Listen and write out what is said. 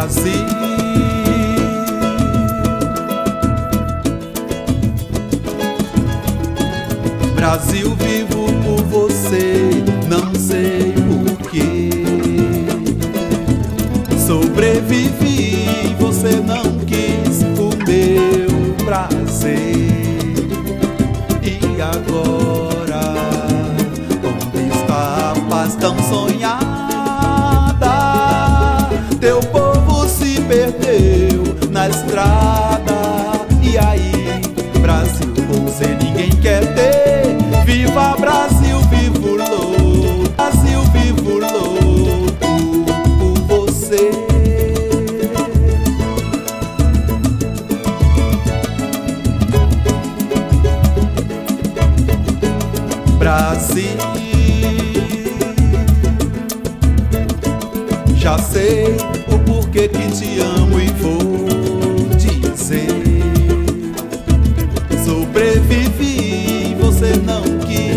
Brasil. Brasil, vivo por você, não sei porquê. Sobrevivi, você não quis o meu prazer. E agora, onde está a paz tão sonhada? Teu povo se perdeu na estrada. E aí, Brasil, você ninguém quer ter. Viva Brasil, vivo louco. Brasil, vivo louco por você. Brasil, já sei o porquê que te amo e vou dizer. Sobrevivi, você não quis